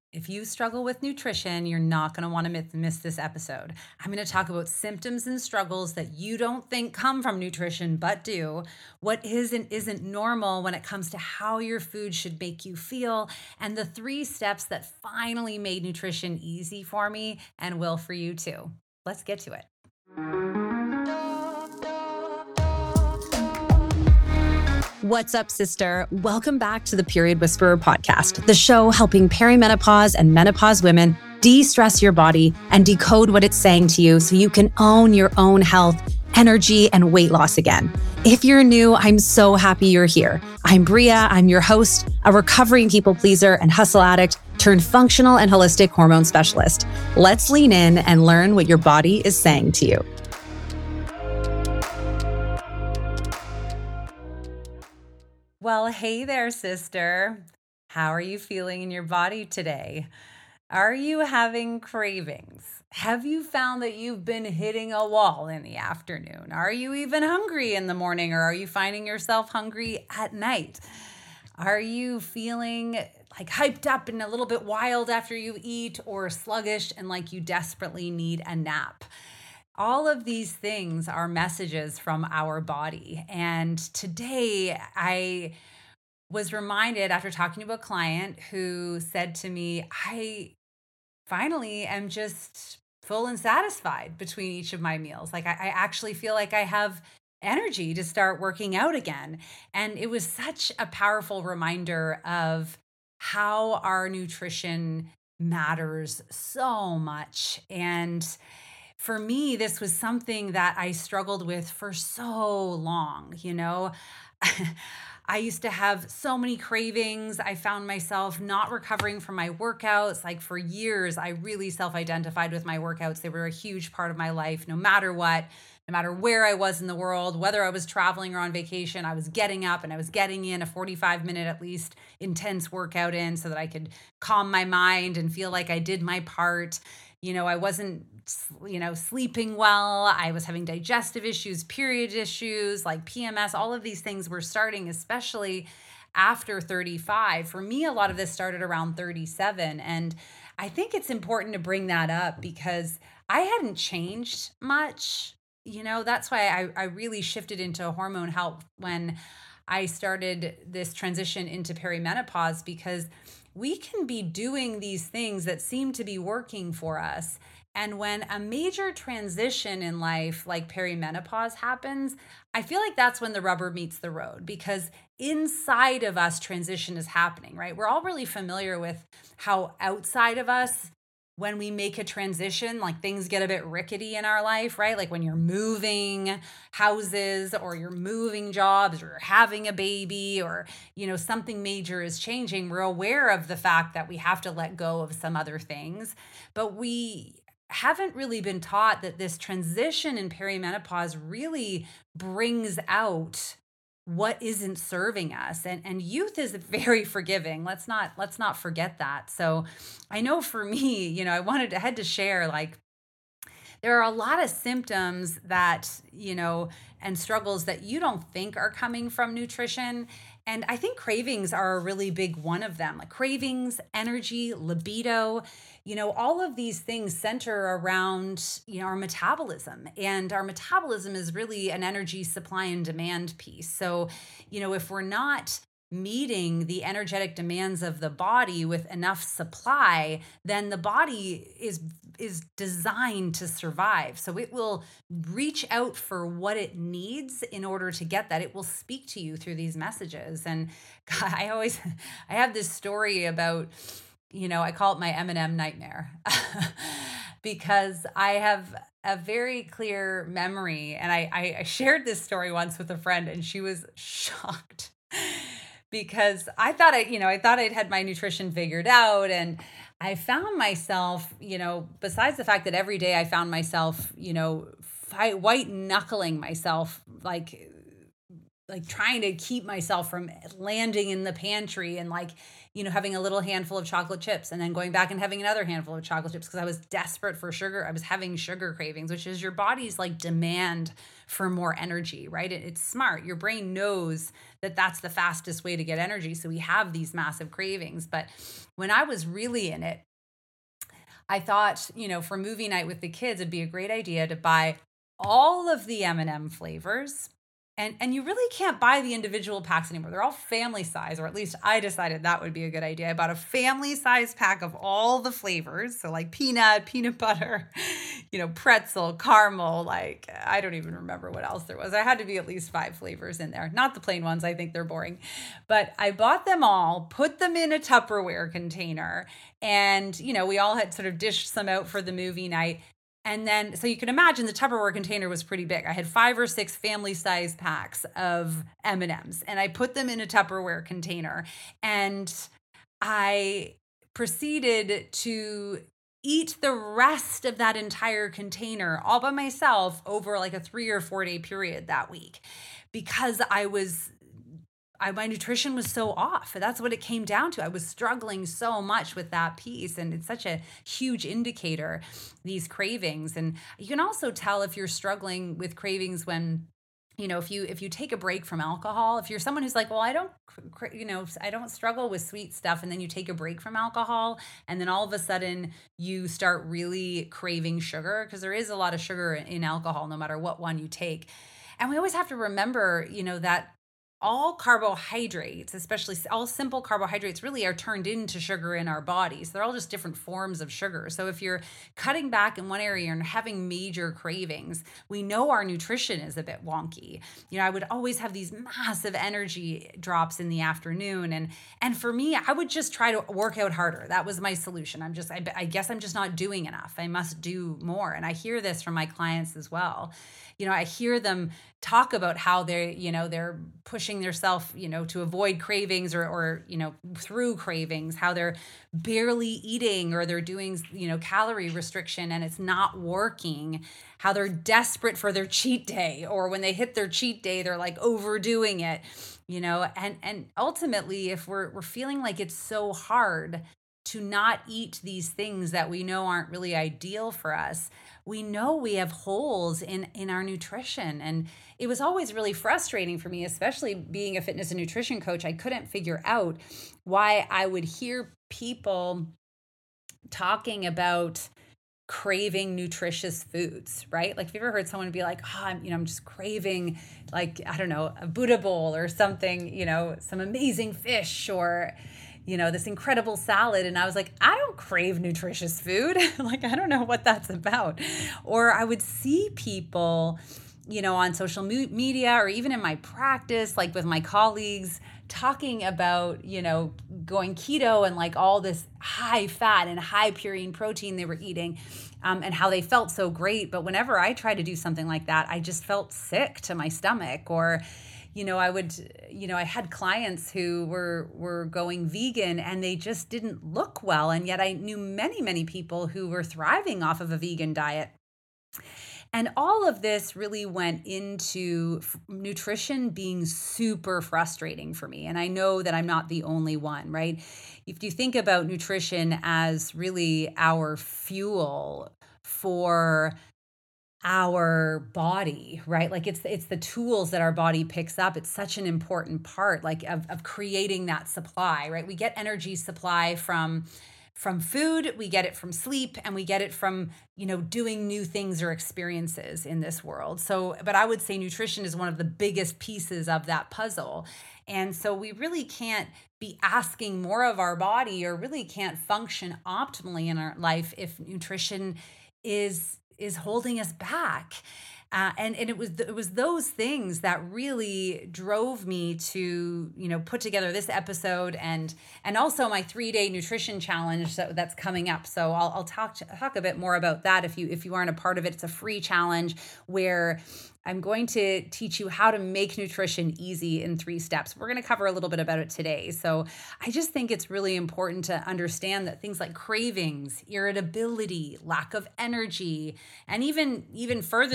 If you struggle with nutrition, you're not going to want to miss this episode. I'm going to talk about symptoms and struggles that you don't think come from nutrition, but do. What is and isn't normal when it comes to how your food should make you feel, and the 3 steps that finally made nutrition easy for me and will for you too. Let's get to it. What's up, sister? Welcome back to the Period Whisperer podcast, the show helping perimenopause and menopause women de-stress your body and decode what it's saying to you so you can own your own health, energy, and weight loss again. If you're new, I'm so happy you're here. I'm Bria. I'm your host, a recovering people pleaser and hustle addict turned functional and holistic hormone specialist. Let's lean in and learn what your body is saying to you. Well, hey there, sister. How are you feeling in your body today? Are you having cravings? Have you found that you've been hitting a wall in the afternoon? Are you even hungry in the morning, or are you finding yourself hungry at night? Are you feeling like hyped up and a little bit wild after you eat, or sluggish and like you desperately need a nap? All of these things are messages from our body. And today I was reminded after talking to a client who said to me, I finally am just full and satisfied between each of my meals. Like I actually feel like I have energy to start working out again. And it was such a powerful reminder of how our nutrition matters so much. And for me, this was something that I struggled with for so long, I used to have so many cravings. I found myself not recovering from my workouts. Like for years, I really self identified with my workouts. They were a huge part of my life, no matter what, no matter where I was in the world, whether I was traveling or on vacation, I was getting up and I was getting in a 45-minute at least intense workout in so that I could calm my mind and feel like I did my part. I wasn't, sleeping well. I was having digestive issues, period issues, like PMS. All of these things were starting, especially after 35. For me, a lot of this started around 37. And I think it's important to bring that up because I hadn't changed much. That's why I really shifted into hormone health when I started this transition into perimenopause, because we can be doing these things that seem to be working for us. And when a major transition in life, like perimenopause, happens, I feel like that's when the rubber meets the road, because inside of us, transition is happening, right? We're all really familiar with how outside of us, when we make a transition, like things get a bit rickety in our life, right? Like when you're moving houses or you're moving jobs or you're having a baby, or, something major is changing. We're aware of the fact that we have to let go of some other things, but we haven't really been taught that this transition in perimenopause really brings out what isn't serving us. And youth is very forgiving. Let's not forget that. So I know for me, I had to share, like, there are a lot of symptoms that, and struggles that you don't think are coming from nutrition. And I think cravings are a really big one of them. Like cravings, energy, libido, all of these things center around, our metabolism. And our metabolism is really an energy supply and demand piece. So, if we're not meeting the energetic demands of the body with enough supply, then the body is designed to survive. So it will reach out for what it needs in order to get that. It will speak to you through these messages. And God, I have this story about, I call it my M&M nightmare because I have a very clear memory. And I shared this story once with a friend, and she was shocked because I thought I'd had my nutrition figured out. And I found myself, besides the fact that every day I found myself, white knuckling myself, like like trying to keep myself from landing in the pantry and having a little handful of chocolate chips and then going back and having another handful of chocolate chips because I was desperate for sugar. I was having sugar cravings, which is your body's like demand for more energy, right? It's smart. Your brain knows that that's the fastest way to get energy. So we have these massive cravings. But when I was really in it, I thought, for movie night with the kids, it'd be a great idea to buy all of the M&M flavors. And you really can't buy the individual packs anymore. They're all family size, or at least I decided that would be a good idea. I bought a family size pack of all the flavors. So like peanut butter, pretzel, caramel, like I don't even remember what else there was. I had to be at least 5 flavors in there. Not the plain ones. I think they're boring. But I bought them all, put them in a Tupperware container, and we all had sort of dished some out for the movie night. And then, so you can imagine the Tupperware container was pretty big. I had 5 or 6 family-sized packs of M&Ms, and I put them in a Tupperware container. And I proceeded to eat the rest of that entire container all by myself over like a 3 or 4 day period that week because my nutrition was so off. That's what it came down to. I was struggling so much with that piece. And it's such a huge indicator, these cravings. And you can also tell if you're struggling with cravings when, if you take a break from alcohol, if you're someone who's like, well, I don't struggle with sweet stuff. And then you take a break from alcohol and then all of a sudden you start really craving sugar because there is a lot of sugar in alcohol, no matter what one you take. And we always have to remember, that all carbohydrates, especially all simple carbohydrates, really are turned into sugar in our bodies. They're all just different forms of sugar. So if you're cutting back in one area and having major cravings, we know our nutrition is a bit wonky. I would always have these massive energy drops in the afternoon. And for me, I would just try to work out harder. That was my solution. I guess I'm just not doing enough. I must do more. And I hear this from my clients as well. I hear them talk about how they're pushing themselves, to avoid cravings or through cravings, how they're barely eating or they're doing, calorie restriction and it's not working, how they're desperate for their cheat day, or when they hit their cheat day, they're like overdoing it, and ultimately, if we're feeling like it's so hard to not eat these things that we know aren't really ideal for us, we know we have holes in our nutrition. And it was always really frustrating for me, especially being a fitness and nutrition coach. I couldn't figure out why I would hear people talking about craving nutritious foods, right? Like, have you ever heard someone be like, oh, I'm just craving, like, I don't know, a Buddha bowl or something, some amazing fish or this incredible salad. And I was like, I don't crave nutritious food. Like, I don't know what that's about. Or I would see people, on social media or even in my practice, like with my colleagues, talking about, going keto and like all this high fat and high purine protein they were eating, and how they felt so great. But whenever I tried to do something like that, I just felt sick to my stomach. Or I had clients who were going vegan and they just didn't look well. And yet I knew many, many people who were thriving off of a vegan diet. And all of this really went into nutrition being super frustrating for me. And I know that I'm not the only one, right? If you think about nutrition as really our fuel for our body, right? Like it's the tools that our body picks up. It's such an important part, like of creating that supply, right? We get energy supply from food, we get it from sleep, and we get it from, doing new things or experiences in this world. So, but I would say nutrition is one of the biggest pieces of that puzzle. And so we really can't be asking more of our body or really can't function optimally in our life if nutrition is holding us back. And it was those things that really drove me to, put together this episode and also my 3-day nutrition challenge that's coming up. So I'll talk a bit more about that if you aren't a part of it. It's a free challenge where I'm going to teach you how to make nutrition easy in 3 steps. We're going to cover a little bit about it today. So I just think it's really important to understand that things like cravings, irritability, lack of energy, and even further than that,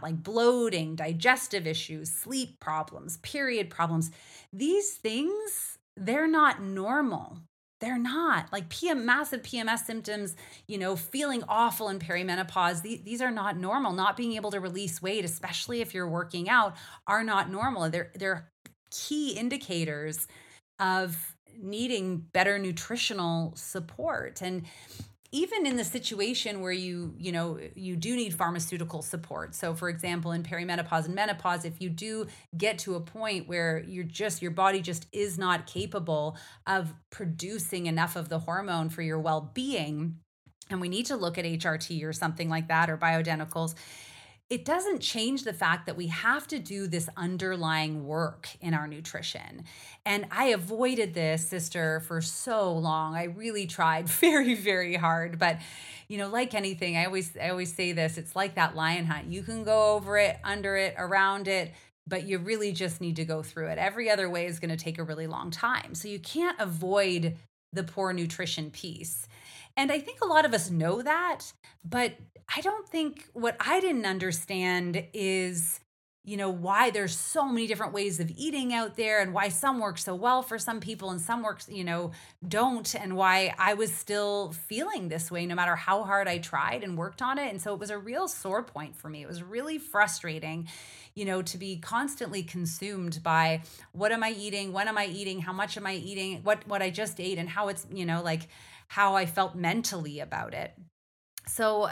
that, like bloating, digestive issues, sleep problems, period problems. These things, they're not normal. They're not like massive PMS symptoms, feeling awful in perimenopause. These are not normal. Not being able to release weight, especially if you're working out, are not normal. They're key indicators of needing better nutritional support. And even in the situation where you do need pharmaceutical support. So for example, in perimenopause and menopause, if you do get to a point where your body just is not capable of producing enough of the hormone for your well-being, and we need to look at HRT or something like that, or bioidenticals, it doesn't change the fact that we have to do this underlying work in our nutrition. And I avoided this, sister, for so long. I really tried very, very hard. But, like anything, I always say this, it's like that lion hunt. You can go over it, under it, around it, but you really just need to go through it. Every other way is going to take a really long time. So you can't avoid the poor nutrition piece. And I think a lot of us know that, but I don't think what I didn't understand is, why there's so many different ways of eating out there, and why some work so well for some people and some work, don't, and why I was still feeling this way no matter how hard I tried and worked on it. And so it was a real sore point for me. It was really frustrating, to be constantly consumed by what am I eating? When am I eating? How much am I eating? What I just ate, and how it's, like how I felt mentally about it. So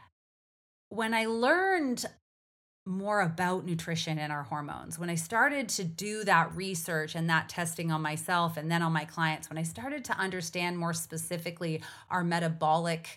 when I learned more about nutrition and our hormones, when I started to do that research and that testing on myself and then on my clients, when I started to understand more specifically our metabolic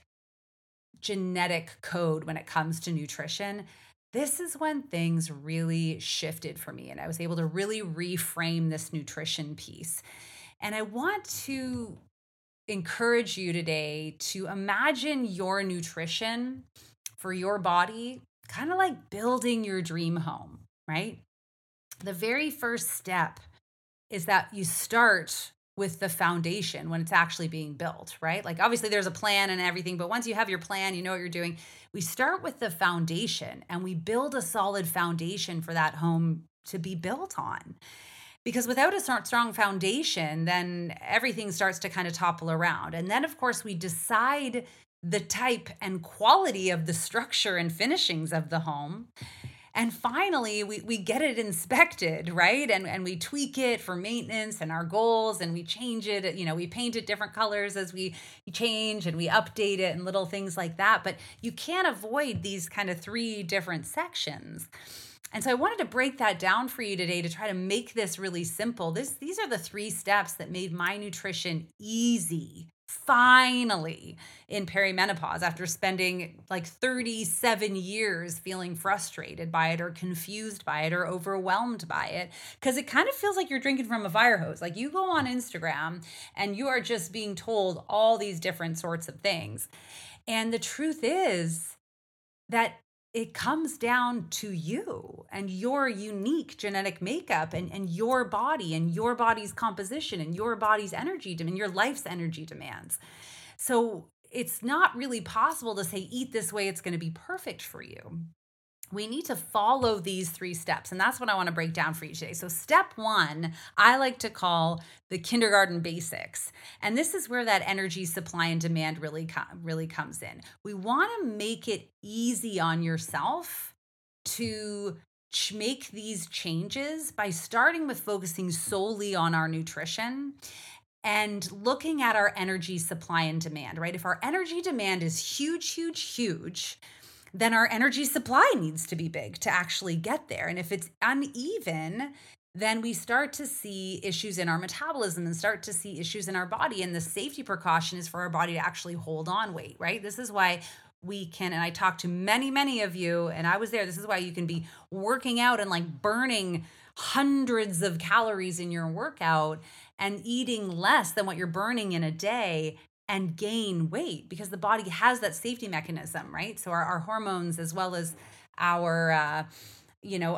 genetic code when it comes to nutrition, this is when things really shifted for me. And I was able to really reframe this nutrition piece. And I want to encourage you today to imagine your nutrition for your body kind of like building your dream home, right? The very first step is that you start with the foundation when it's actually being built, right? Like obviously there's a plan and everything, but once you have your plan, you know what you're doing. We start with the foundation and we build a solid foundation for that home to be built on. Because without a strong foundation, then everything starts to kind of topple around. And then, of course, we decide the type and quality of the structure and finishings of the home. And finally, we get it inspected, right? And we tweak it for maintenance and our goals, and we change it. We paint it different colors as we change, and we update it and little things like that. But you can't avoid these kind of three different sections. And so I wanted to break that down for you today to try to make this really simple. These are the 3 steps that made my nutrition easy, finally, in perimenopause after spending like 37 years feeling frustrated by it or confused by it or overwhelmed by it. Because it kind of feels like you're drinking from a fire hose. Like you go on Instagram and you are just being told all these different sorts of things. And the truth is that it comes down to you and your unique genetic makeup and your body and your body's composition and your body's energy demand, your life's energy demands. So it's not really possible to say, eat this way, it's going to be perfect for you. We need to follow these 3 steps. And that's what I want to break down for you today. So step 1, I like to call the kindergarten basics. And this is where that energy supply and demand really comes in. We want to make it easy on yourself to make these changes by starting with focusing solely on our nutrition and looking at our energy supply and demand, right? If our energy demand is huge, huge, huge, then our energy supply needs to be big to actually get there. And if it's uneven, then we start to see issues in our metabolism and start to see issues in our body. And the safety precaution is for our body to actually hold on weight, right? This is why we can, and I talked to many, many of you, and I was there. This is why you can be working out and like burning hundreds of calories in your workout and eating less than what you're burning in a day and gain weight, because the body has that safety mechanism, right? So our hormones, as well as our,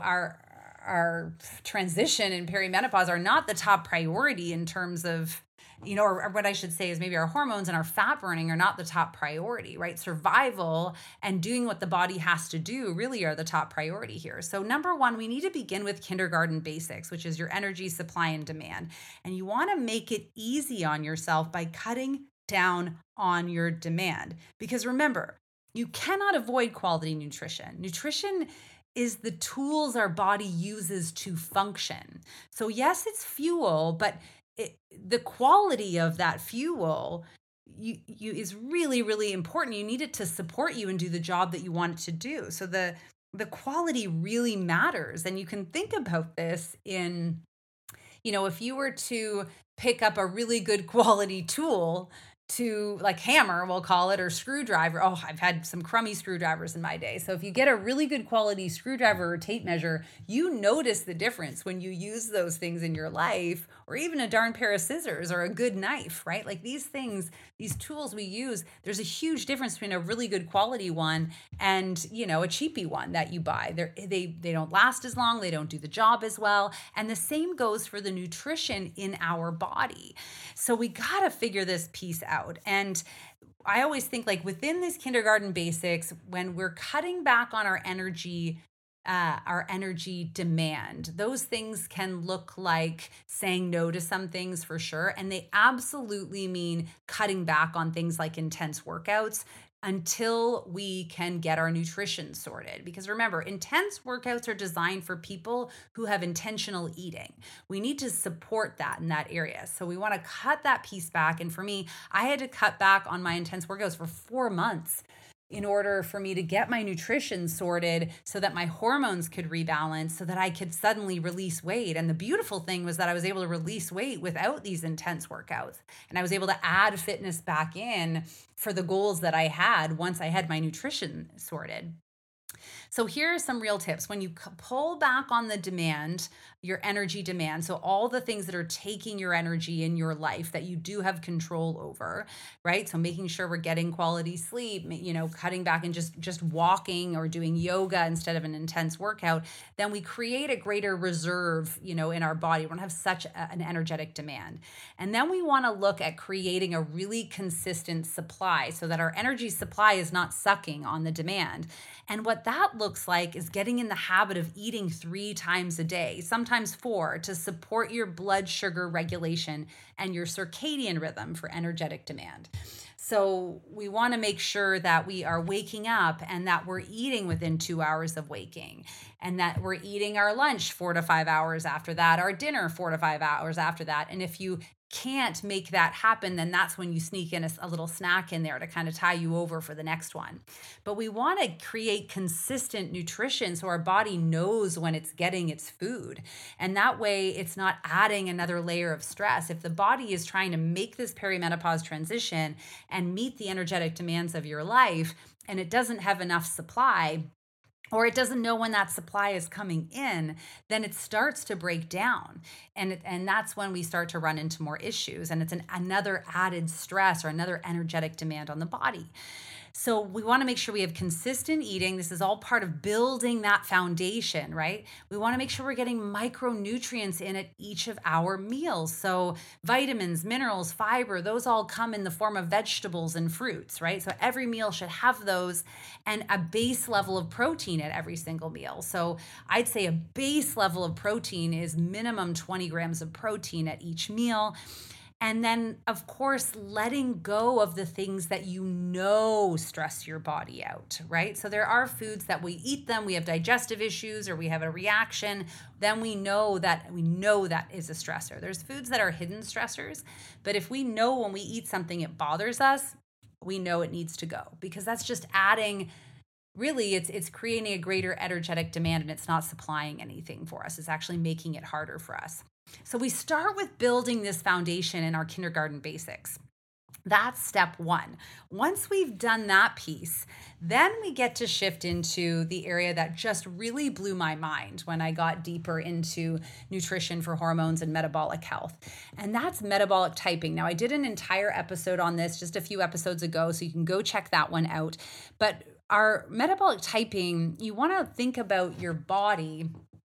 our transition in perimenopause, are not the top priority in terms of or what I should say is maybe our hormones and our fat burning are not the top priority, right? Survival and doing what the body has to do really are the top priority here. So, number one, we need to begin with kindergarten basics, which is your energy supply and demand. And you want to make it easy on yourself by cutting down on your demand. Because remember, you cannot avoid quality nutrition. Nutrition is the tools our body uses to function. So, yes, it's fuel, but the quality of that fuel is really, really important. You need it to support you and do the job that you want it to do. So the quality really matters. And you can think about this in, if you were to pick up a really good quality tool, to like hammer, we'll call it, or screwdriver. Oh, I've had some crummy screwdrivers in my day. So if you get a really good quality screwdriver or tape measure, you notice the difference when you use those things in your life, or even a darn pair of scissors or a good knife, right? Like these things, these tools we use, there's a huge difference between a really good quality one and, a cheapy one that you buy. They don't last as long, they don't do the job as well. And the same goes for the nutrition in our body. So we got to figure this piece out. And I always think like within these kindergarten basics, when we're cutting back on our energy demand, those things can look like saying no to some things for sure. And they absolutely mean cutting back on things like intense workouts until we can get our nutrition sorted. Because remember, intense workouts are designed for people who have intentional eating. We need to support that in that area. So we want to cut that piece back. And for me, I had to cut back on my intense workouts for 4 months in order for me to get my nutrition sorted so that my hormones could rebalance, so that I could suddenly release weight. And the beautiful thing was that I was able to release weight without these intense workouts. And I was able to add fitness back in for the goals that I had once I had my nutrition sorted. So here are some real tips. When you pull back on the demand, your energy demand, so all the things that are taking your energy in your life that you do have control over, right? So making sure we're getting quality sleep, cutting back and just walking or doing yoga instead of an intense workout, then we create a greater reserve, in our body. We don't have such an energetic demand. And then we want to look at creating a really consistent supply so that our energy supply is not sucking on the demand. And what that looks like is getting in the habit of eating 3 times a day, sometimes 4, to support your blood sugar regulation and your circadian rhythm for energetic demand. So we want to make sure that we are waking up and that we're eating within 2 hours of waking, and that we're eating our lunch 4 to 5 hours after that, our dinner 4 to 5 hours after that. And if you can't make that happen, then that's when you sneak in a little snack in there to kind of tie you over for the next one. But we want to create consistent nutrition so our body knows when it's getting its food. And that way it's not adding another layer of stress. If the body is trying to make this perimenopause transition and meet the energetic demands of your life, and it doesn't have enough supply, or it doesn't know when that supply is coming in, then it starts to break down. And that's when we start to run into more issues. And it's another added stress or another energetic demand on the body. So we want to make sure we have consistent eating. This is all part of building that foundation, right? We want to make sure we're getting micronutrients in at each of our meals. So vitamins, minerals, fiber, those all come in the form of vegetables and fruits, right? So every meal should have those, and a base level of protein at every single meal. So I'd say a base level of protein is minimum 20 grams of protein at each meal. And then, of course, letting go of the things that stress your body out, right? So there are foods that we eat them, we have digestive issues or we have a reaction, then we know that is a stressor. There's foods that are hidden stressors, but if we know when we eat something it bothers us, we know it needs to go, because that's just adding. Really, it's creating a greater energetic demand, and it's not supplying anything for us. It's actually making it harder for us. So we start with building this foundation in our kindergarten basics. That's step 1. Once we've done that piece, then we get to shift into the area that just really blew my mind when I got deeper into nutrition for hormones and metabolic health. And that's metabolic typing. Now, I did an entire episode on this just a few episodes ago, so you can go check that one out. But our metabolic typing, you want to think about your body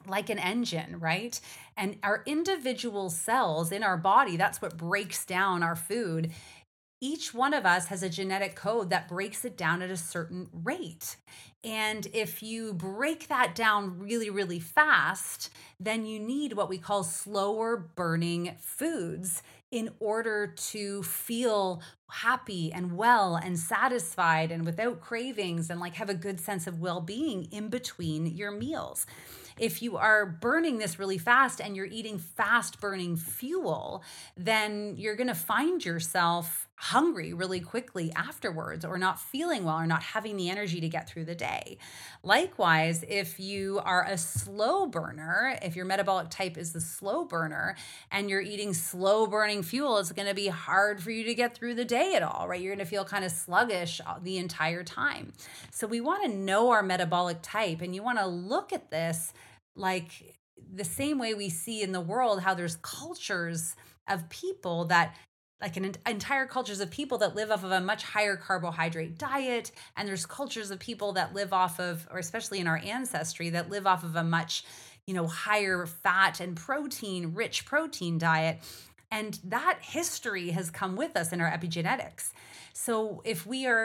like an engine, right? And our individual cells in our body, that's what breaks down our food. Each one of us has a genetic code that breaks it down at a certain rate. And if you break that down really, really fast, then you need what we call slower burning foods in order to feel happy and well and satisfied and without cravings and like have a good sense of well being in between your meals. If you are burning this really fast and you're eating fast burning fuel, then you're going to find yourself hungry really quickly afterwards, or not feeling well, or not having the energy to get through the day. Likewise, if you are a slow burner, if your metabolic type is the slow burner and you're eating slow burning fuel, it's going to be hard for you to get through the day at all, right? You're going to feel kind of sluggish the entire time. So we want to know our metabolic type, and you want to look at this like the same way we see in the world how there's cultures of people that like entire cultures of people that live off of a much higher carbohydrate diet, and there's cultures of people that live off of, or especially in our ancestry, that live off of a much higher fat and protein rich protein diet. And that history has come with us in our epigenetics. So if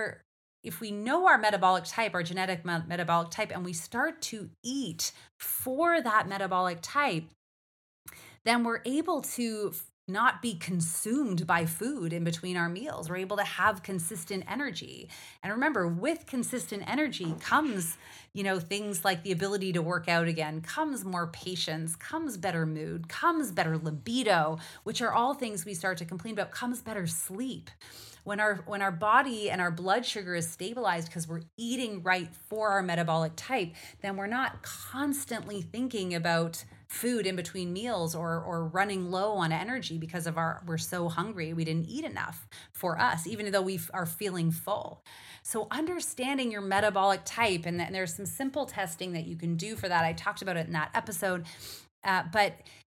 we know our metabolic type, our genetic metabolic type, and we start to eat for that metabolic type, then we're able to not be consumed by food in between our meals. We're able to have consistent energy. And remember, with consistent energy comes, things like the ability to work out again, comes more patience, comes better mood, comes better libido, which are all things we start to complain about, comes better sleep. When our body and our blood sugar is stabilized because we're eating right for our metabolic type, then we're not constantly thinking about food in between meals or running low on energy because we're so hungry we didn't eat enough for us, even though we are feeling full. So understanding your metabolic type, and there's some simple testing that you can do for that. I talked about it in that episode, but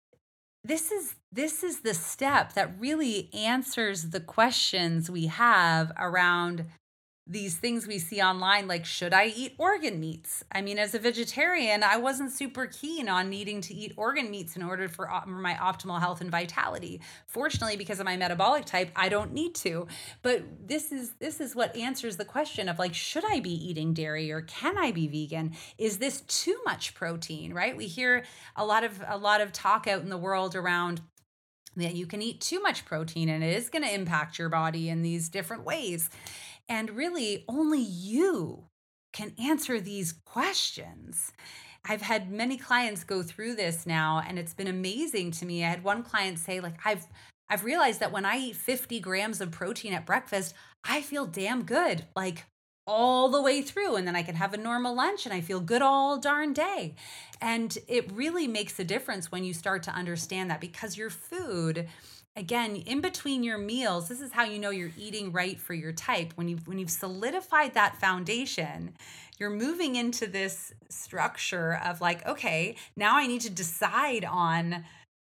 this is the step that really answers the questions we have around these things we see online, like, should I eat organ meats? I mean, as a vegetarian, I wasn't super keen on needing to eat organ meats in order for my optimal health and vitality. Fortunately, because of my metabolic type, I don't need to. But this is what answers the question of, like, should I be eating dairy, or can I be vegan? Is this too much protein, right? We hear a lot of talk out in the world around that you can eat too much protein and it is going to impact your body in these different ways. And really, only you can answer these questions. I've had many clients go through this now, and it's been amazing to me. I had one client say, like, I've realized that when I eat 50 grams of protein at breakfast, I feel damn good, like all the way through. And then I can have a normal lunch and I feel good all darn day. And it really makes a difference when you start to understand that, because your food, again, in between your meals, this is how you know you're eating right for your type. When you've solidified that foundation, you're moving into this structure of, like, okay, now I need to decide on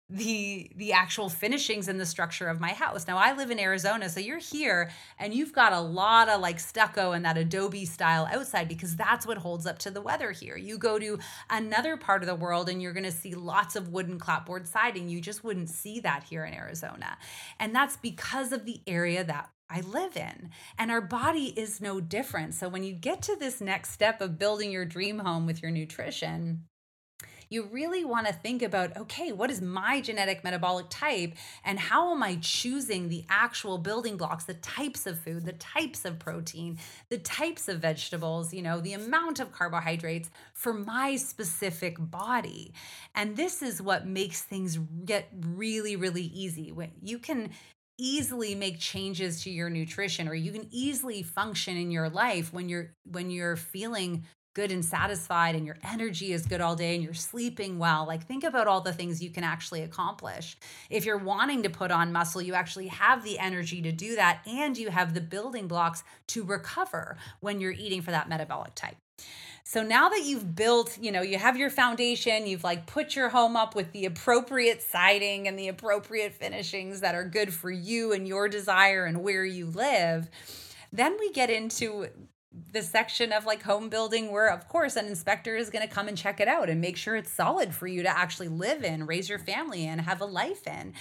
the actual finishings and the structure of my house. Now I live in Arizona, so you're here and you've got a lot of like stucco and that Adobe style outside, because that's what holds up to the weather here. You go to another part of the world and you're going to see lots of wooden clapboard siding. You just wouldn't see that here in Arizona. And that's because of the area that I live in. And our body is no different. So when you get to this next step of building your dream home with your nutrition, you really want to think about, okay, what is my genetic metabolic type, and how am I choosing the actual building blocks, the types of food, the types of protein, the types of vegetables, the amount of carbohydrates for my specific body. And this is what makes things get really, really easy. When you can easily make changes to your nutrition, or you can easily function in your life when you're feeling good and satisfied, and your energy is good all day, and you're sleeping well. Like, think about all the things you can actually accomplish. If you're wanting to put on muscle, you actually have the energy to do that, and you have the building blocks to recover when you're eating for that metabolic type. So now that you've built, you have your foundation, you've like put your home up with the appropriate siding and the appropriate finishings that are good for you and your desire and where you live, then we get into the section of like home building where of course an inspector is going to come and check it out and make sure it's solid for you to actually live in, raise your family in, have a life in.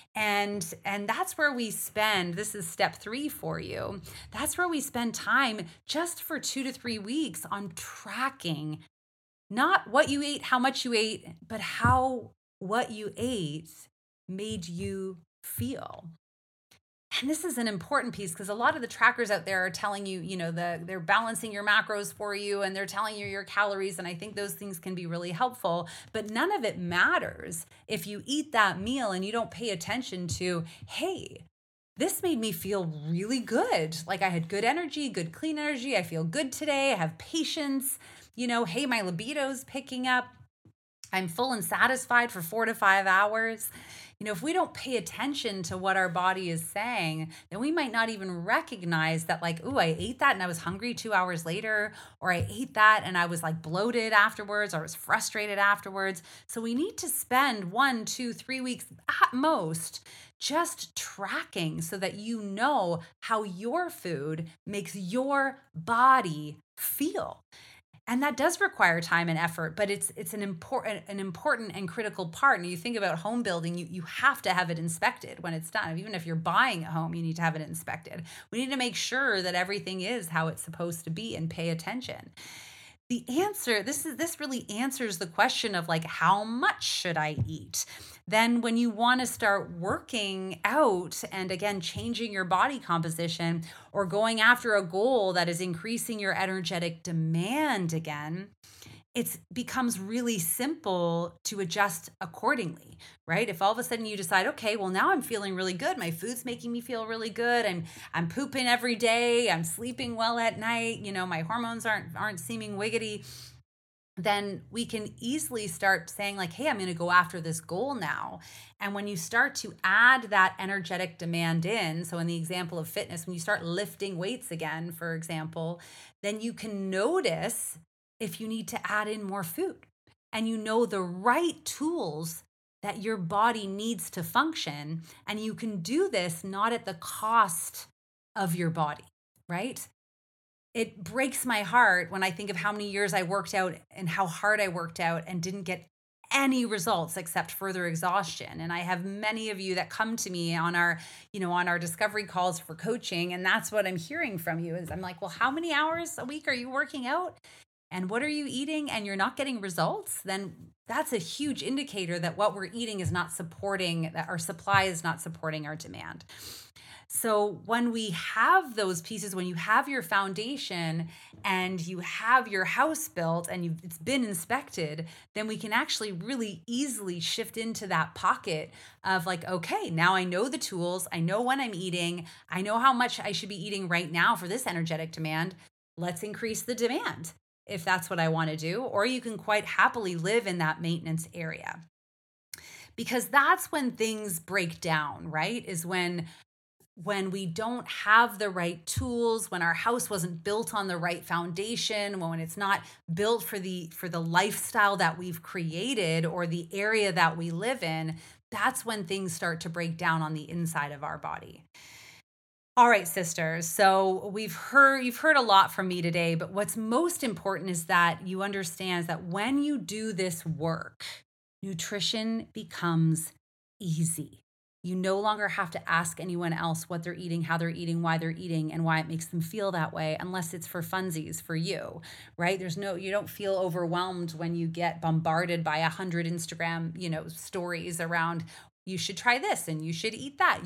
And that's where we spend, this is step 3 for you. That's where we spend time just for 2 to 3 weeks on tracking not what you ate, how much you ate, but how what you ate made you feel. And this is an important piece because a lot of the trackers out there are telling you, they're balancing your macros for you and they're telling you your calories. And I think those things can be really helpful, but none of it matters if you eat that meal and you don't pay attention to, hey, this made me feel really good. Like I had good energy, good clean energy. I feel good today. I have patience. Hey, my libido's picking up. I'm full and satisfied for 4 to 5 hours. If we don't pay attention to what our body is saying, then we might not even recognize that, like, ooh, I ate that and I was hungry 2 hours later, or I ate that and I was like bloated afterwards, or I was frustrated afterwards. So we need to spend 1, 2, 3 weeks at most just tracking so that you know how your food makes your body feel. And that does require time and effort, but it's an important and critical part. And you think about home building, you have to have it inspected when it's done. Even if you're buying a home, you need to have it inspected. We need to make sure that everything is how it's supposed to be and pay attention. The answer, this really answers the question of like, how much should I eat? Then when you want to start working out and again changing your body composition or going after a goal that is increasing your energetic demand again, it becomes really simple to adjust accordingly, right? If all of a sudden you decide, okay, well now I'm feeling really good. My food's making me feel really good. I'm pooping every day. I'm sleeping well at night. My hormones aren't seeming wiggity. Then we can easily start saying like, hey, I'm going to go after this goal now. And when you start to add that energetic demand in, so in the example of fitness, when you start lifting weights again, for example, then you can notice if you need to add in more food and the right tools that your body needs to function. And you can do this not at the cost of your body, right? It breaks my heart when I think of how many years I worked out and how hard I worked out and didn't get any results except further exhaustion. And I have many of you that come to me on our discovery calls for coaching. And that's what I'm hearing from you is I'm like, well, how many hours a week are you working out? And what are you eating? And you're not getting results? Then that's a huge indicator that what we're eating is not supporting, that our supply is not supporting our demand. So when we have those pieces, when you have your foundation and you have your house built and it's been inspected, then we can actually really easily shift into that pocket of like, okay, now I know the tools. I know when I'm eating. I know how much I should be eating right now for this energetic demand. Let's increase the demand if that's what I want to do. Or you can quite happily live in that maintenance area. Because that's when things break down, right? Is when we don't have the right tools, when our house wasn't built on the right foundation, when it's not built for the lifestyle that we've created or the area that we live in, that's when things start to break down on the inside of our body. All right, sisters. So you've heard a lot from me today, but what's most important is that you understand that when you do this work, nutrition becomes easy. You no longer have to ask anyone else what they're eating, how they're eating, why they're eating, and why it makes them feel that way, unless it's for funsies for you, right? You don't feel overwhelmed when you get bombarded by 100 Instagram, stories around you should try this and you should eat that.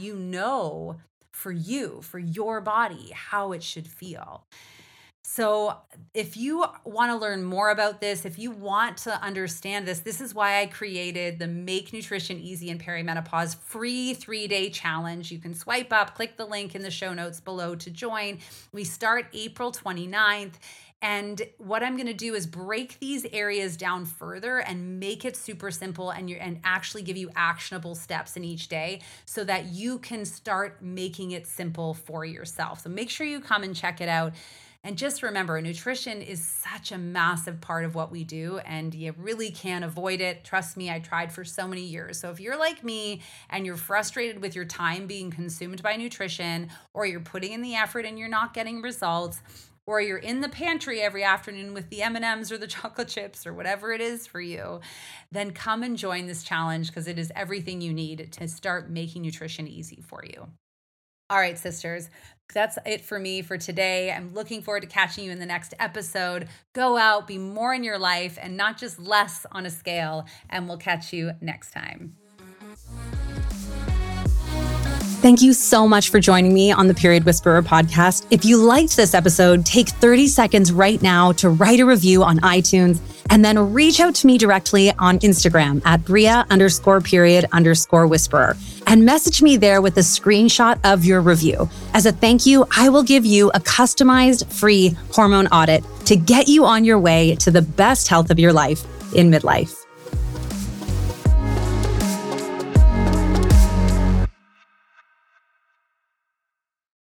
For you, for your body, how it should feel. So if you want to learn more about this, if you want to understand this is why I created the Make Nutrition Easy in Perimenopause free 3-day challenge. You can swipe up, click the link in the show notes below to join. We start April 29th. And what I'm going to do is break these areas down further and make it super simple and actually give you actionable steps in each day so that you can start making it simple for yourself. So make sure you come and check it out. And just remember, nutrition is such a massive part of what we do, and you really can't avoid it. Trust me, I tried for so many years. So if you're like me and you're frustrated with your time being consumed by nutrition, or you're putting in the effort and you're not getting results, or you're in the pantry every afternoon with the M&Ms or the chocolate chips or whatever it is for you, then come and join this challenge because it is everything you need to start making nutrition easy for you. All right, sisters, that's it for me for today. I'm looking forward to catching you in the next episode. Go out, be more in your life and not just less on a scale, and we'll catch you next time. Thank you so much for joining me on the Period Whisperer podcast. If you liked this episode, take 30 seconds right now to write a review on iTunes and then reach out to me directly on Instagram at Bria_period_whisperer and message me there with a screenshot of your review. As a thank you, I will give you a customized free hormone audit to get you on your way to the best health of your life in midlife.